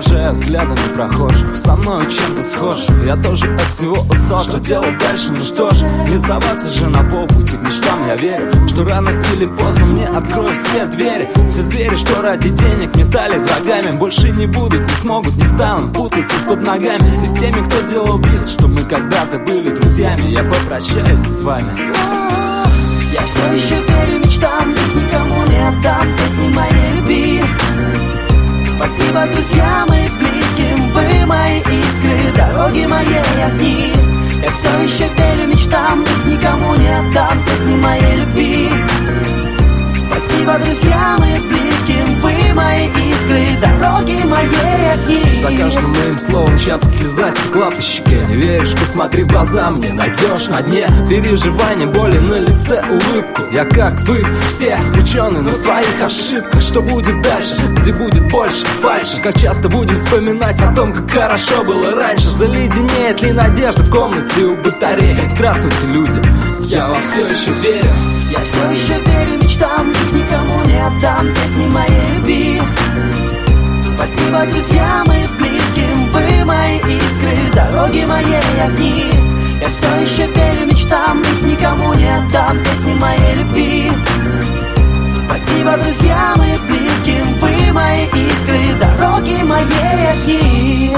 провожаю взглядами прохожих. Со мной чем-то схож, я тоже от всего устал. Что делать дальше? Ну что ж, не сдаваться же на полпути к мечтам. Я верю, что рано или поздно мне откроют все двери. Все звери, что ради денег не стали врагами, больше не будут, не смогут, не станут путаться под ногами. И с теми, кто делал вид, что мы когда-то были друзьями, я попрощаюсь с вами. Я все еще верю мечтам, их никому не отдам, песни моей любви. Спасибо друзьям и близким, вы мои искры, дороги моей огни. Я все еще верю мечтам, их никому не отдам, песни моей любви. Спасибо друзьям и близким, вы мои искры, дороги моей огни. За каждым моим словом чья-то слеза стекла по щеке. Не веришь, посмотри в глаза мне, найдешь на дне переживания, боли на лице, улыбку. Я как вы, все ученые, но в своих ошибках. Что будет дальше, где будет больше фальши? Как часто будем вспоминать о том, как хорошо было раньше? Заледенеет ли надежда в комнате у батареи? Здравствуйте, люди, я вам все еще верю. Я все еще верю мечтам, их никому не отдам, песни моей любви. Спасибо друзьям и близким, вы мои искры, дороги моей огни. Я все еще верю мечтам, их никому не отдам, песни моей любви. Спасибо друзьям и близким, вы мои искры, дороги моей огни.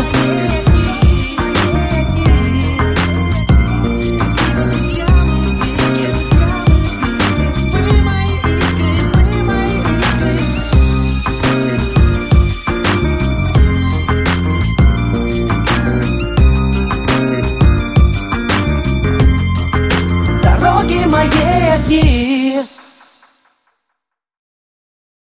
Моей огни.